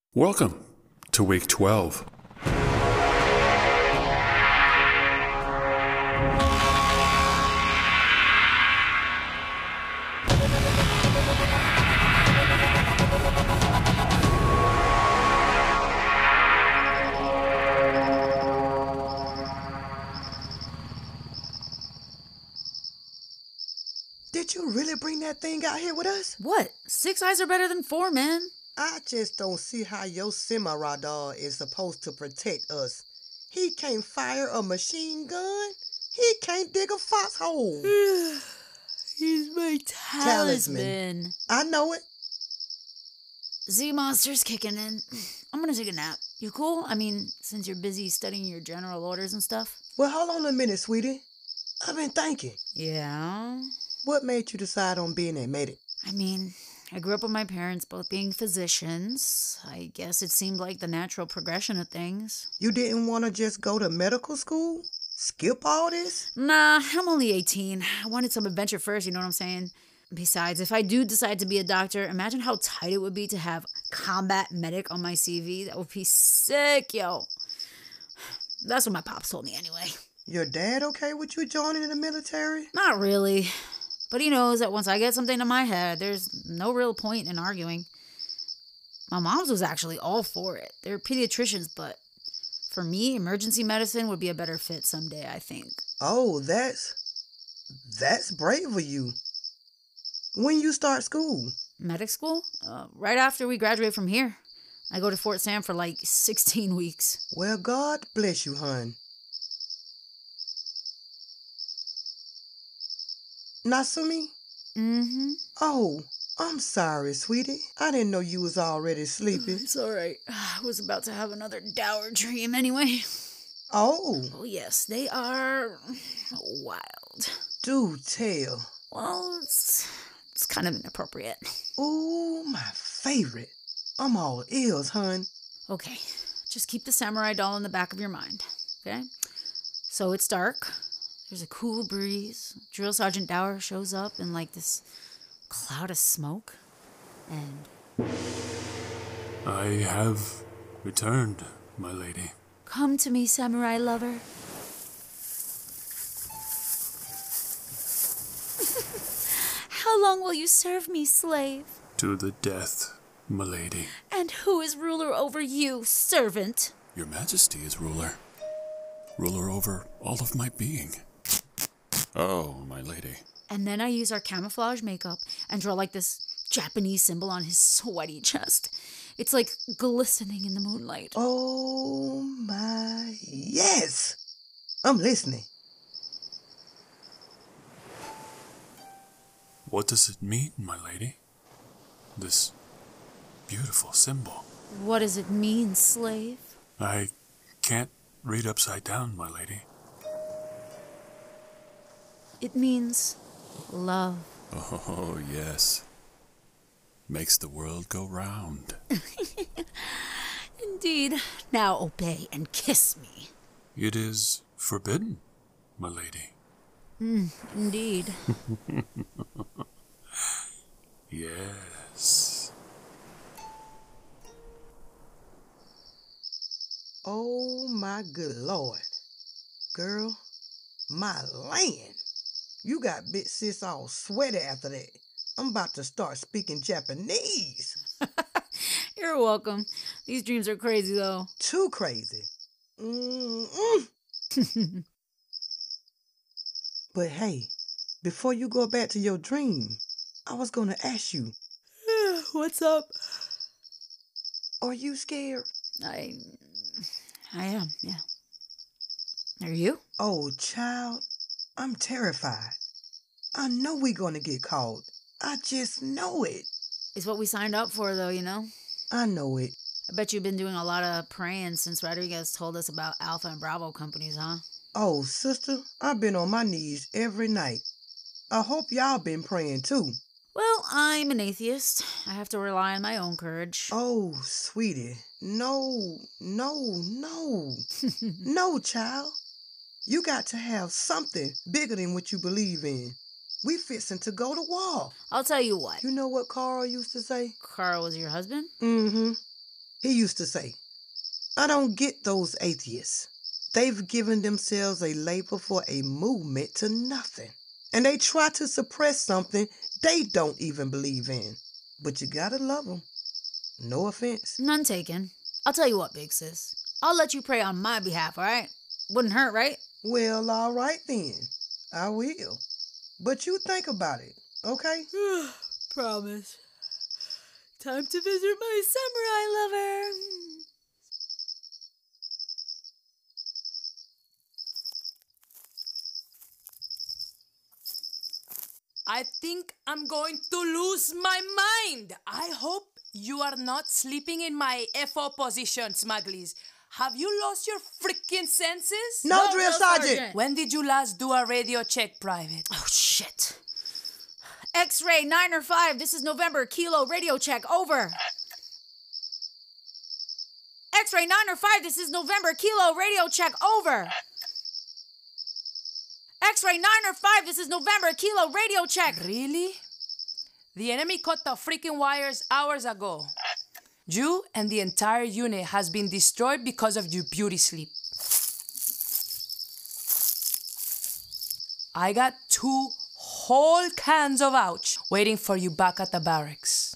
Welcome to week 12. Did you really bring that thing out here with us? What? 6 eyes are better than 4, man. I just don't see how your semi-radar is supposed to protect us. He can't fire a machine gun. He can't dig a foxhole. He's my talisman. I know it. Z-Monster's kicking in. I'm gonna take a nap. You cool? I mean, since you're busy studying your general orders and stuff. Well, hold on a minute, sweetie. I've been thinking. Yeah? What made you decide on being a medic? I mean, I grew up with my parents both being physicians. I guess it seemed like the natural progression of things. You didn't want to just go to medical school? Skip all this? Nah, I'm only 18. I wanted some adventure first, you know what I'm saying? Besides, if I do decide to be a doctor, imagine how tight it would be to have combat medic on my CV. That would be sick, yo. That's what my pops told me anyway. Your dad okay with you joining the military? Not really. But he knows that once I get something in my head, there's no real point in arguing. My mom's was actually all for it. They're pediatricians, but for me, emergency medicine would be a better fit someday, I think. Oh, that's brave of you. When you start school? Medic school? Right after we graduate from here. I go to Fort Sam for like 16 weeks. Well, God bless you, hon. Nasumi? Mm-hmm. Oh, I'm sorry, sweetie. I didn't know you was already sleeping. It's all right. I was about to have another dour dream anyway. Oh. Oh, yes, they are wild. Do tell. Well, it's kind of inappropriate. Ooh, my favorite. I'm all ears, hun. Okay, just keep the samurai doll in the back of your mind, okay? So it's dark. There's a cool breeze. Drill Sergeant Dower shows up in like this cloud of smoke. And I have returned, my lady. come to me, samurai lover. How long will you serve me, slave? To the death, my lady. And who is ruler over you, servant? Your Majesty is ruler. Ruler over all of my being. Oh, my lady. And then I use our camouflage makeup and draw like this Japanese symbol on his sweaty chest. It's like glistening in the moonlight. Oh, my... Yes! I'm listening. What does it mean, my lady? This beautiful symbol. What does it mean, slave? I can't read upside down, my lady. It means love. Oh, yes. Makes the world go round. Indeed. Now obey and kiss me. It is forbidden, my lady. Indeed. Yes. Oh, my good Lord. Girl, my land. You got bit sis all sweaty after that. I'm about to start speaking Japanese. You're welcome. These dreams are crazy, though. Too crazy. But hey, before you go back to your dream, I was going to ask you, What's up? are you scared? I am, yeah. Are you? Oh, child, I'm terrified. I know we're going to get caught. I just know it. It's what we signed up for, though, you know? I know it. I bet you've been doing a lot of praying since Rodriguez told us about Alpha and Bravo companies, huh? Oh, sister, I've been on my knees every night. I hope y'all been praying too. Well, I'm an atheist. I have to rely on my own courage. Oh, sweetie. No. No, child. You got to have something bigger than what you believe in. We fixing to go to war. I'll tell you what. You know what Carl used to say? Carl was your husband? Mm-hmm. He used to say, I don't get those atheists. They've given themselves a label for a movement to nothing. And they try to suppress something they don't even believe in. But you gotta love them. No offense. None taken. I'll tell you what, big sis. I'll let you pray on my behalf, all right? Wouldn't hurt, right? Well, all right then. I will. But you think about it, okay? Promise. Time to visit my samurai lover. I think I'm going to lose my mind. I hope you are not sleeping in my FO position, Smugglies. Have you lost your freaking senses? No, Drill Sergeant. When did you last do a radio check, Private? Oh, shit. X-ray 9 or 5. This is November. Kilo radio check. Over. X-ray 9 or 5. This is November. Kilo radio check. Over. X-ray 9 or 5. This is November. Kilo radio check. Really? The enemy cut the freaking wires hours ago. You and the entire unit has been destroyed because of your beauty sleep. I got 2 whole cans of ouch waiting for you back at the barracks.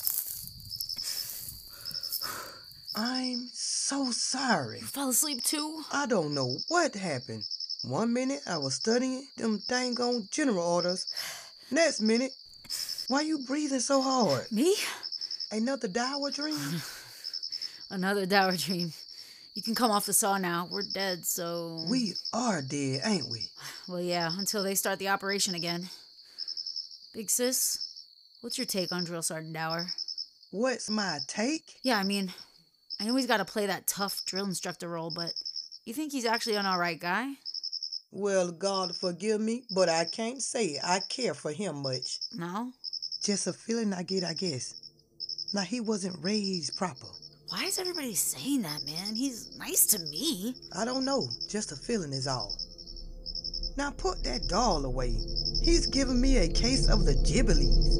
I'm so sorry. You fell asleep too? I don't know what happened. One minute I was studying them dang on general orders. Next minute, why you breathing so hard? Me? Another dour dream? Another dour dream. You can come off the saw now. We're dead, so... We are dead, ain't we? Well, yeah, until they start the operation again. Big sis, what's your take on Drill Sergeant Dower? What's my take? Yeah, I mean, I know he's got to play that tough drill instructor role, but you think he's actually an alright guy? Well, God forgive me, but I can't say I care for him much. No? Just a feeling I get, I guess. Like he wasn't raised proper. Why is everybody saying that, man? He's nice to me. I don't know. Just a feeling is all. Now put that doll away. He's giving me a case of the Ghiblis.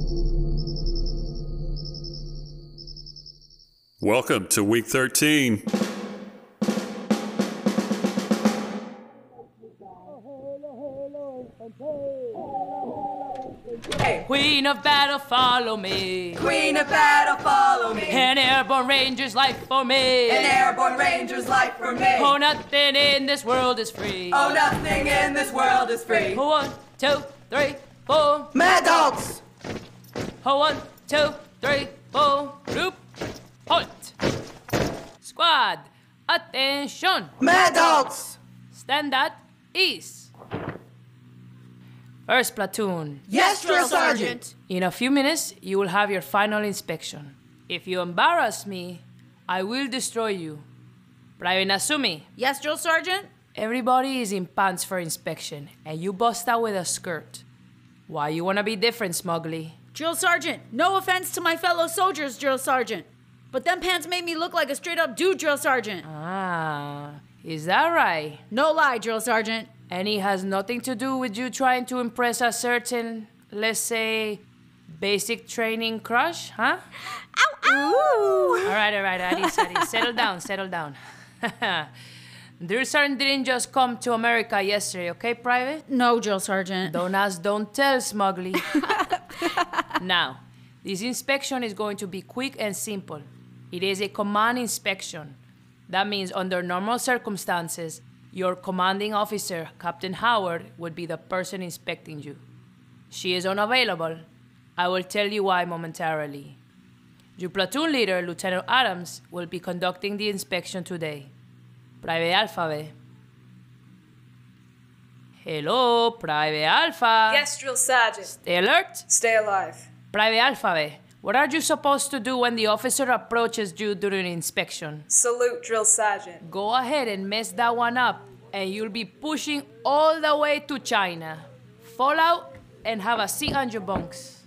Welcome to week 13. Queen of battle, follow me. Queen of battle, follow me. An airborne ranger's life for me. An airborne ranger's life for me. Oh, nothing in this world is free. Oh, nothing in this world is free. 1, 2, 3, 4. Mad Dogs! 1, 2, 3, 4. Group, halt. Squad, attention. Mad Dogs! Stand at ease. First platoon. Yes, Drill Sergeant. In a few minutes, you will have your final inspection. If you embarrass me, I will destroy you. Private Nasumi, Yes, Drill Sergeant? everybody is in pants for inspection, and you bust out with a skirt. Why you wanna be different, Smugly? Drill Sergeant, no offense to my fellow soldiers, Drill Sergeant. But them pants made me look like a straight-up dude, Drill Sergeant. Ah, is that right? No lie, Drill Sergeant. And it has nothing to do with you trying to impress a certain, let's say, basic training crush, huh? Ow, ow! All right, Adis. Settle down. Drill Sergeant didn't just come to America yesterday, okay, Private? No, Drill Sergeant. Don't ask, don't tell, Smugly. Now, this inspection is going to be quick and simple. It is a command inspection. That means under normal circumstances, your commanding officer, Captain Howard, would be the person inspecting you. She is unavailable. I will tell you why momentarily. Your platoon leader, Lieutenant Adams, will be conducting the inspection today. Private Alpha. Hello, Private Alpha. Yes, Drill Sergeant. Stay alert. Stay alive. Private Alpha, what are you supposed to do when the officer approaches you during inspection? Salute, Drill Sergeant. Go ahead and mess that one up, and you'll be pushing all the way to China. Fall out and have a seat on your bunks.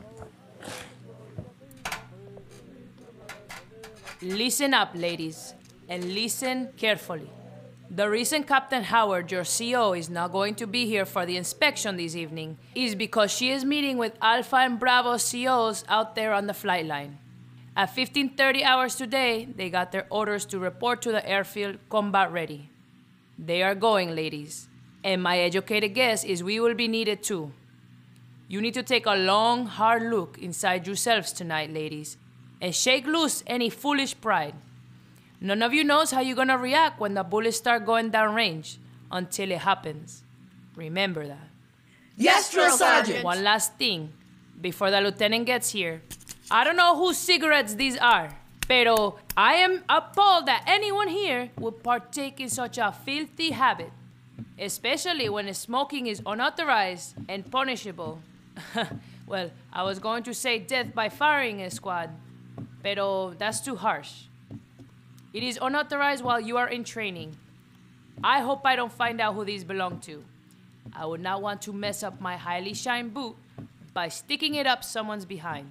Listen up, ladies, and listen carefully. The reason Captain Howard, your CO, is not going to be here for the inspection this evening is because she is meeting with Alpha and Bravo COs out there on the flight line. At 15:30 hours today, they got their orders to report to the airfield combat ready. They are going, ladies. And my educated guess is we will be needed too. You need to take a long, hard look inside yourselves tonight, ladies, and shake loose any foolish pride. None of you knows how you're gonna react when the bullets start going downrange until it happens. Remember that. Yes, Drill Sergeant. One last thing, before the lieutenant gets here. I don't know whose cigarettes these are, pero I am appalled that anyone here would partake in such a filthy habit, especially when smoking is unauthorized and punishable. Well, I was going to say death by firing squad, pero that's too harsh. It is unauthorized while you are in training. I hope I don't find out who these belong to. I would not want to mess up my highly shined boot by sticking it up someone's behind.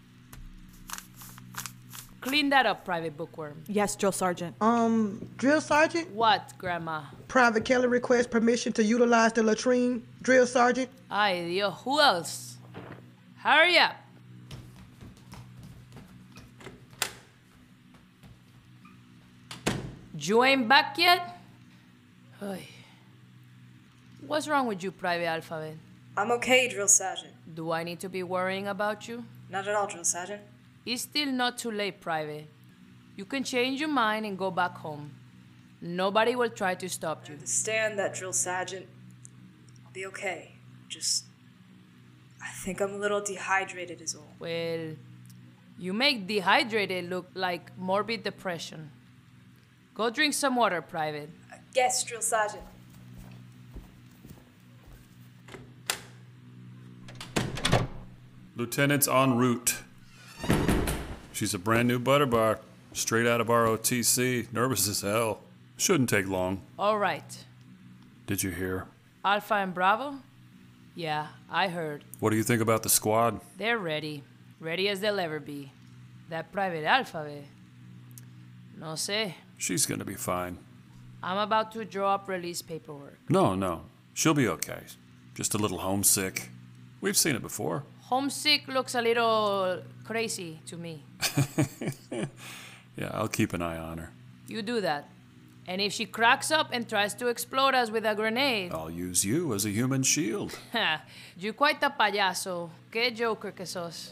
Clean that up, Private Bookworm. Yes, Drill Sergeant. Drill Sergeant? What, Grandma? Private Kelly requests permission to utilize the latrine. Drill Sergeant? Ay, Dios, who else? Hurry up. You ain't back yet? Ay. What's wrong with you, Private Alphabet? I'm okay, Drill Sergeant. Do I need to be worrying about you? Not at all, Drill Sergeant. It's still not too late, Private. You can change your mind and go back home. Nobody will try to stop you. Understand that, Drill Sergeant. I'll be okay. I think I'm a little dehydrated is all. Well, you make dehydrated look like morbid depression. Go drink some water, Private. Yes, Drill Sergeant. Lieutenant's en route. She's a brand new butterbar, straight out of ROTC, nervous as hell. Shouldn't take long. All right. Did you hear? Alpha and Bravo? Yeah, I heard. What do you think about the squad? They're ready. Ready as they'll ever be. That Private Alphabet. No sé. She's gonna be fine. I'm about to draw up release paperwork. No. She'll be okay. Just a little homesick. We've seen it before. Homesick looks a little crazy to me. Yeah, I'll keep an eye on her. You do that. And if she cracks up and tries to explode us with a grenade... I'll use you as a human shield. You quite a payaso. Que joker que sos.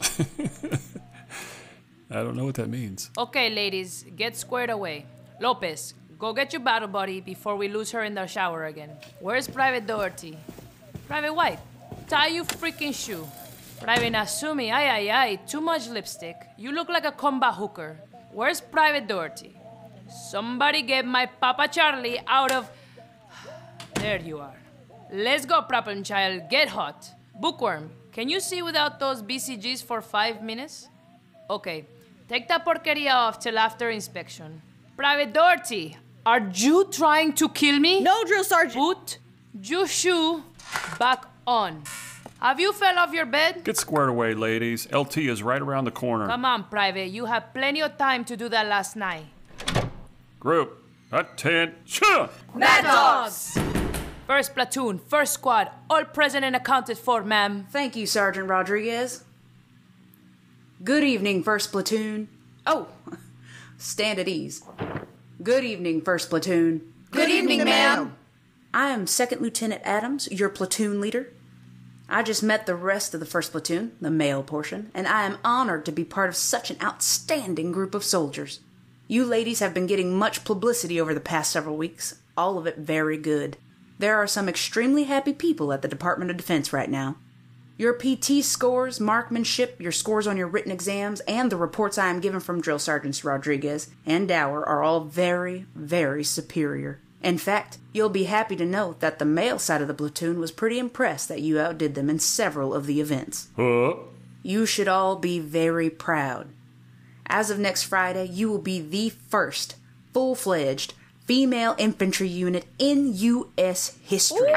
I don't know what that means. Okay, ladies, get squared away. Lopez, go get your battle buddy before we lose her in the shower again. Where's Private Doherty? Private White, tie your freaking shoe. Private Nasumi, ay, too much lipstick. You look like a combat hooker. Where's Private Doherty? Somebody get my Papa Charlie out of... There you are. Let's go, Problem Child, get hot. Bookworm, can you see without those BCGs for 5 minutes? Okay, take that porqueria off till after inspection. Private Doherty, are you trying to kill me? No, Drill Sergeant. Put your shoe back on. Have you fell off your bed? Get squared away, ladies. LT is right around the corner. Come on, Private. You had plenty of time to do that last night. Group, attention! Mad Dogs! First platoon, first squad, all present and accounted for, ma'am. Thank you, Sergeant Rodriguez. Good evening, First Platoon. Oh, stand at ease. Good evening, First Platoon. Good evening, ma'am. I am Second Lieutenant Adams, your platoon leader. I just met the rest of the First Platoon, the male portion, and I am honored to be part of such an outstanding group of soldiers. You ladies have been getting much publicity over the past several weeks, all of it very good. There are some extremely happy people at the Department of Defense right now. Your PT scores, marksmanship, your scores on your written exams, and the reports I am given from Drill Sergeants Rodriguez and Dower are all very, very superior. In fact, you'll be happy to know that the male side of the platoon was pretty impressed that you outdid them in several of the events. You should all be very proud. As of next Friday, you will be the first full-fledged female infantry unit in U.S. history.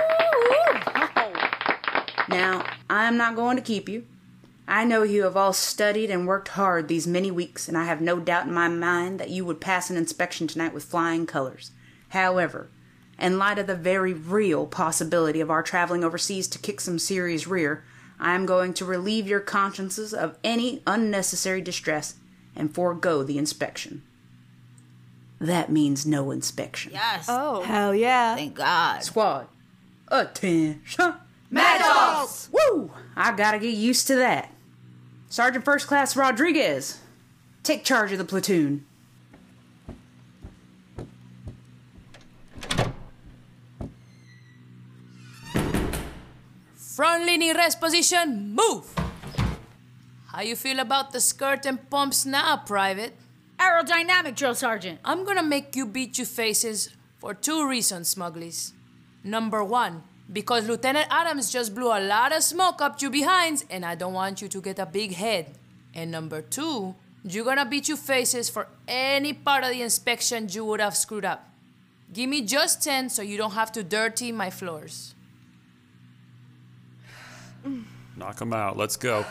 Now, I am not going to keep you. I know you have all studied and worked hard these many weeks, and I have no doubt in my mind that you would pass an inspection tonight with flying colors. However, in light of the very real possibility of our traveling overseas to kick some serious rear, I am going to relieve your consciences of any unnecessary distress and forego the inspection. That means no inspection. Yes. Oh. Hell yeah. Thank God. Squad, attention. Mad Dogs! Woo! I gotta get used to that. Sergeant First Class Rodriguez, take charge of the platoon. Front leaning rest position, move! How you feel about the skirt and pumps now, Private? Aerodynamic, Drill Sergeant. I'm gonna make you beat your faces for 2 reasons, Smugglies. Number 1, because Lieutenant Adams just blew a lot of smoke up your behinds, and I don't want you to get a big head. And number 2, you're gonna beat your faces for any part of the inspection you would have screwed up. Give me just 10 so you don't have to dirty my floors. Knock 'em out. Let's go.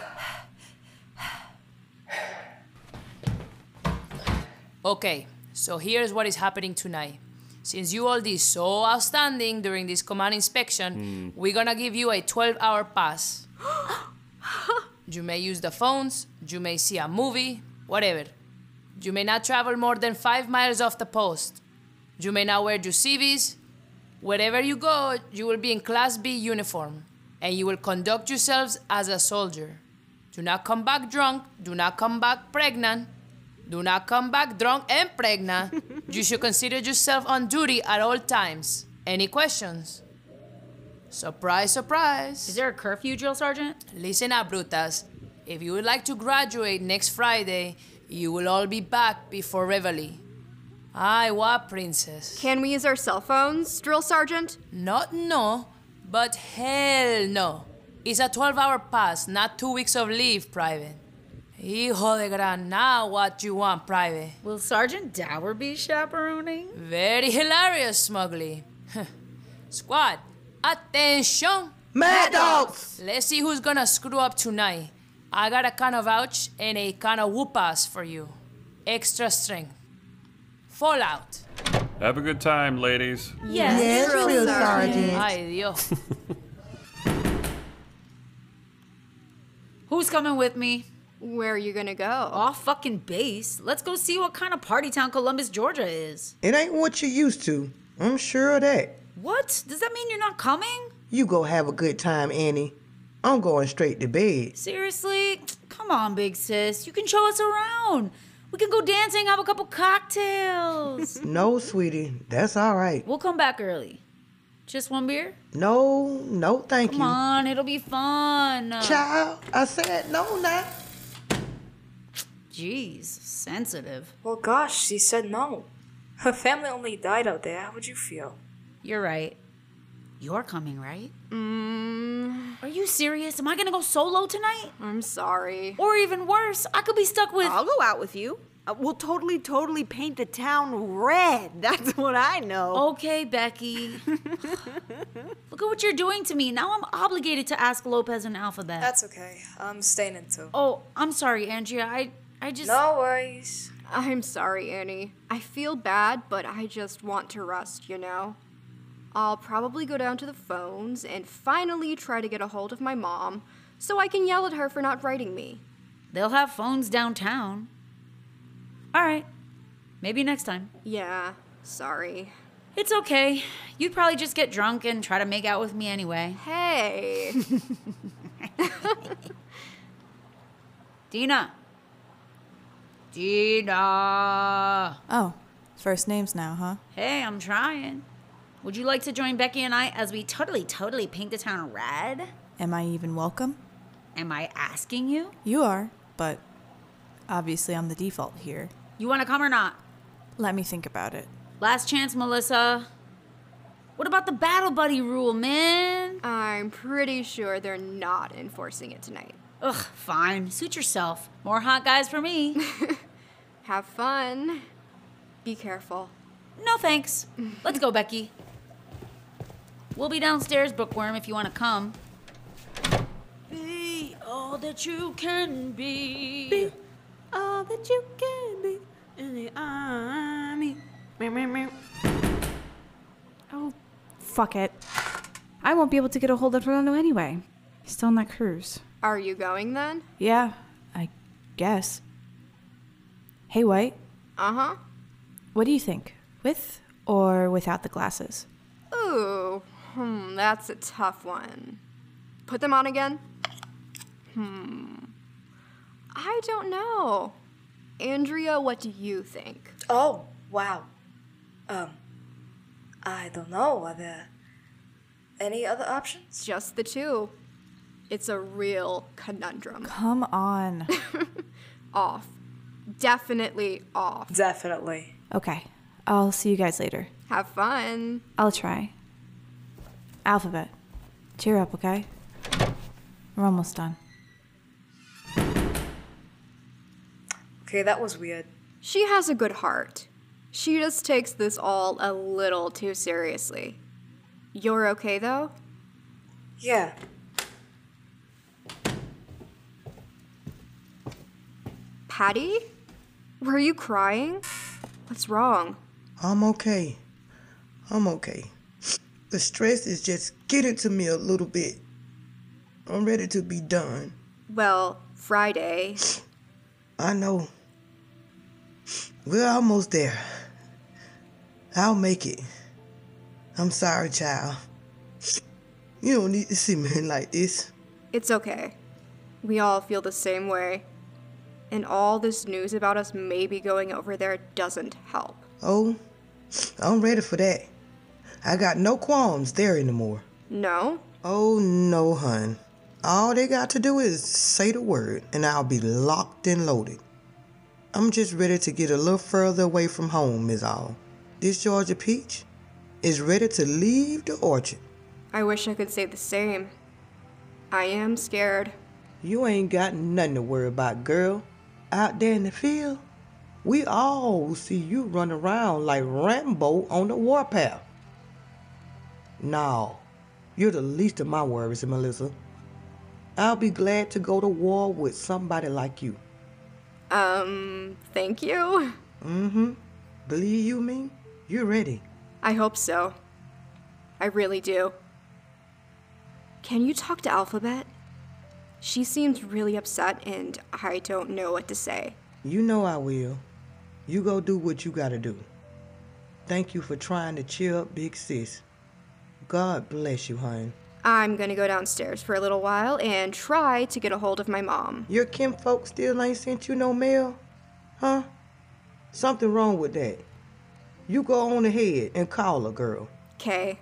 Okay, so here's what is happening tonight. Since you all did so outstanding during this command inspection, we're gonna give you a 12-hour pass. You may use the phones, you may see a movie, whatever. You may not travel more than 5 miles off the post. You may not wear your CVs. Wherever you go, you will be in Class B uniform, and you will conduct yourselves as a soldier. Do not come back drunk, do not come back pregnant. Do not come back drunk and pregnant. You should consider yourself on duty at all times. Any questions? Surprise, surprise. Is there a curfew, Drill Sergeant? Listen up, Brutas. If you would like to graduate next Friday, you will all be back before Reveille. Aye, what, princess? Can we use our cell phones, Drill Sergeant? Not no, but hell no. It's a 12-hour pass, not 2 weeks of leave, Private. Hijo de gran, now what you want, Private? Will Sergeant Dower be chaperoning? Very hilarious, Smugly. Squad, attention! Mad Dogs! Let's see who's gonna screw up tonight. I got a can of ouch and a can of whoop-ass for you. Extra strength. Fallout. Have a good time, ladies. Yes, Drill Sergeant. Ay, Dios. Who's coming with me? Where are you gonna go? Off fucking base. Let's go see what kind of party town Columbus, Georgia is. It ain't what you used to. I'm sure of that. What? Does that mean you're not coming? You go have a good time, Annie. I'm going straight to bed. Seriously? Come on, big sis. You can show us around. We can go dancing, have a couple cocktails. No, sweetie. That's all right. We'll come back early. Just one beer? No, thank Come you. on, it'll be fun. Child, I said no now. Jeez, sensitive. Well, gosh, she said no. Her family only died out there. How would you feel? You're right. You're coming, right? Are you serious? Am I gonna go solo tonight? I'm sorry. Or even worse, I could be stuck with... I'll go out with you. We'll totally paint the town red. That's what I know. Okay, Becky. Look at what you're doing to me. Now I'm obligated to ask Lopez and Alphabet. That's okay. I'm staying in too. Oh, I'm sorry, Andrea. I just... No worries. I'm sorry, Annie. I feel bad, but I just want to rest, you know? I'll probably go down to the phones and finally try to get a hold of my mom so I can yell at her for not writing me. They'll have phones downtown. All right. Maybe next time. Yeah, sorry. It's okay. You'd probably just get drunk and try to make out with me anyway. Hey. Dina. Oh, first names now, huh? Hey, I'm trying. Would you like to join Becky and I as we totally paint the town red? Am I even welcome? Am I asking you? You are, but obviously I'm the default here. You want to come or not? Let me think about it. Last chance, Melissa. What about the battle buddy rule, man? I'm pretty sure they're not enforcing it tonight. Ugh, fine. Suit yourself. More hot guys for me. Have fun. Be careful. No thanks. Let's go, Becky. We'll be downstairs, Bookworm, if you want to come. Be all that you can be. Be all that you can be in the army. Oh, fuck it. I won't be able to get a hold of Rolando anyway. He's still on that cruise. Are you going then? Yeah, I guess. Hey, White. Uh-huh. What do you think? With or without the glasses? Ooh, that's a tough one. Put them on again? I don't know. Andrea, what do you think? Oh, wow. I don't know. Are there any other options? Just the two. It's a real conundrum. Come on. Off. Definitely off. Definitely. Okay, I'll see you guys later. Have fun. I'll try. Alphabet, cheer up, okay? We're almost done. Okay, that was weird. She has a good heart. She just takes this all a little too seriously. You're okay, though? Yeah. Patty? Were you crying? What's wrong? I'm okay. I'm okay. The stress is just getting to me a little bit. I'm ready to be done. Well, Friday. I know. We're almost there. I'll make it. I'm sorry, child. You don't need to see me like this. It's okay. We all feel the same way. And all this news about us maybe going over there doesn't help. Oh, I'm ready for that. I got no qualms there anymore. No? Oh, no, hun. All they got to do is say the word, and I'll be locked and loaded. I'm just ready to get a little further away from home, is all. This Georgia peach is ready to leave the orchard. I wish I could say the same. I am scared. You ain't got nothing to worry about, girl. Out there in the field, we all see you run around like Rambo on the warpath. No, you're the least of my worries, Melissa. I'll be glad to go to war with somebody like you. Thank you? Mm-hmm. Believe you me, you're ready. I hope so. I really do. Can you talk to Alphabet? She seems really upset and I don't know what to say. You know I will. You go do what you gotta do. Thank you for trying to cheer up Big Sis. God bless you, hon. I'm gonna go downstairs for a little while and try to get a hold of my mom. Your kinfolk still ain't sent you no mail? Huh? Something wrong with that. You go on ahead and call her, girl. 'Kay.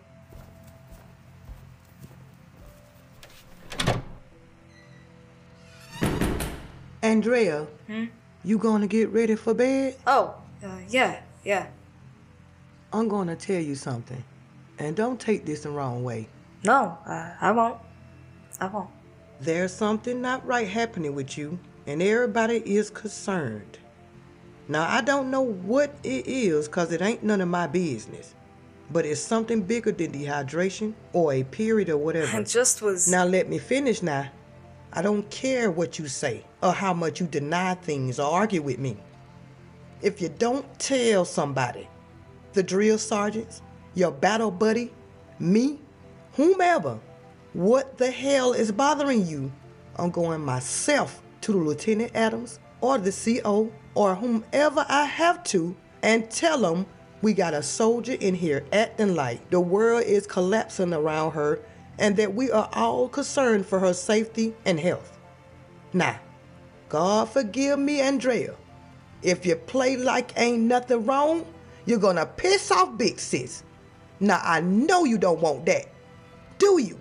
Andrea, you gonna get ready for bed? Oh, yeah. I'm gonna tell you something, and don't take this the wrong way. No, I won't. There's something not right happening with you, and everybody is concerned. Now, I don't know what it is, cause it ain't none of my business. But it's something bigger than dehydration or a period or whatever. I just was... Now let me finish now. I don't care what you say or how much you deny things or argue with me. If you don't tell somebody, the drill sergeants, your battle buddy, me, whomever, what the hell is bothering you, I'm going myself to Lieutenant Adams or the CO or whomever I have to and tell them we got a soldier in here acting like the world is collapsing around her and that we are all concerned for her safety and health. Now, God forgive me, Andrea. If you play like ain't nothing wrong, you're gonna piss off Big Sis. Now, I know you don't want that. Do you?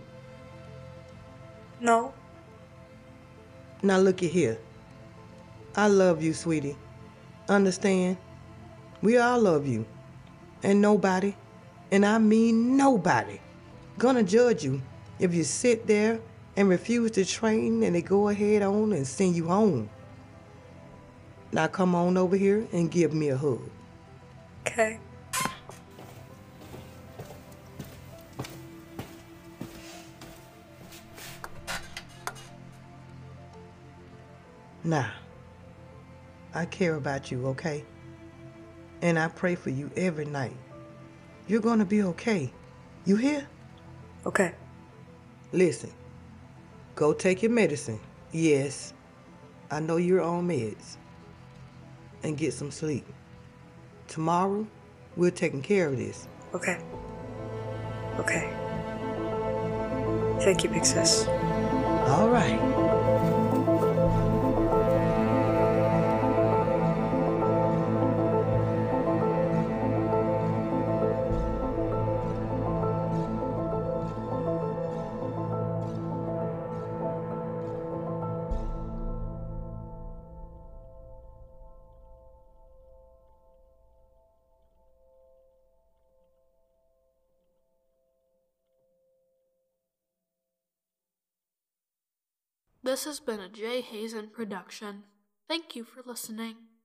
No. Now, look at here. I love you, sweetie. Understand? We all love you. And nobody, and I mean nobody, gonna judge you if you sit there and refuse to train and they go ahead on and send you home. Now come on over here and give me a hug. Okay. Now, I care about you, okay? And I pray for you every night. You're gonna be okay. You hear? Okay. Listen, go take your medicine. Yes, I know you're on meds. and get some sleep. Tomorrow, we're taking care of this. Okay. Okay. Thank you, Big Sis. All right. This has been a Jay Hazen production. Thank you for listening.